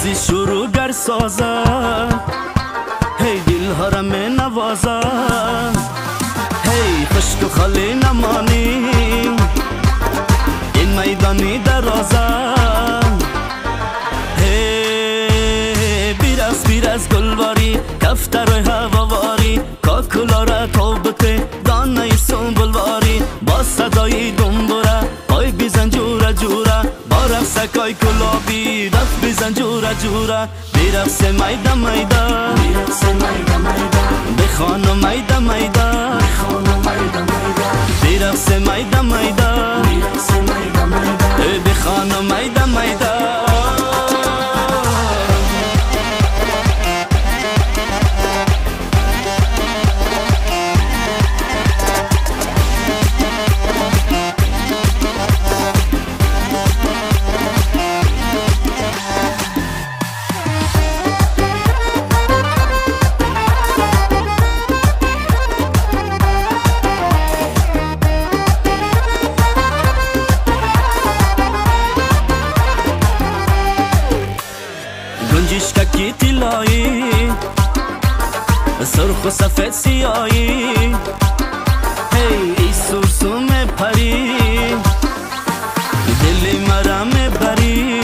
بازی شروع سازد، هی دل ها را می نوازد، هی خشک و خالی نمانی این میدانی درازد. هی بیر از گلواری کفترهای هواواری کاکولا را توبته دانه سنبلواری با صدای دنبوره پای بیزن جوره جوره با رقصکای کلابی دست بیزن جوره جوره بیرقص میده میده بخوانو میده میده بیرقص میده میده بخوانو میده میده. گنجشکی طلایی سرخ و سفید سیایی هی ای سرسوم پری دل مرا میبری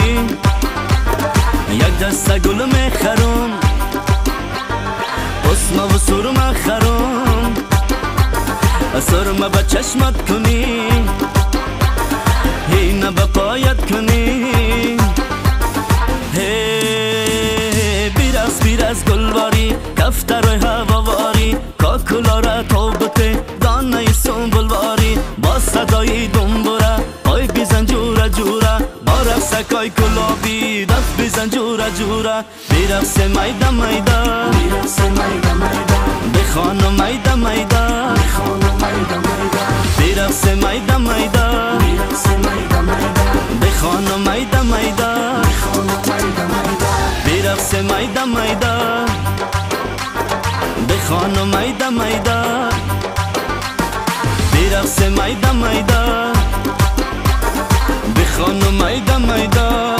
یک دسته گل میخرم اسم و سرم خرم سرم با چشمت کنی هی نه با پایت کنی بیر از گلواری کفترهای هواواری کاکولا را توبته دانه سنبلواری با صدای دنبوره پای بیزن جوره جوره با رقصکای کلابی دست بیزن جوره جوره بیرقص میده میده بخوانو میده میده بیرقص میده میده بخوانو میده میده بیرقص میده میده بخوانو میده میده بیرقص میده میده بخوانو میده میده.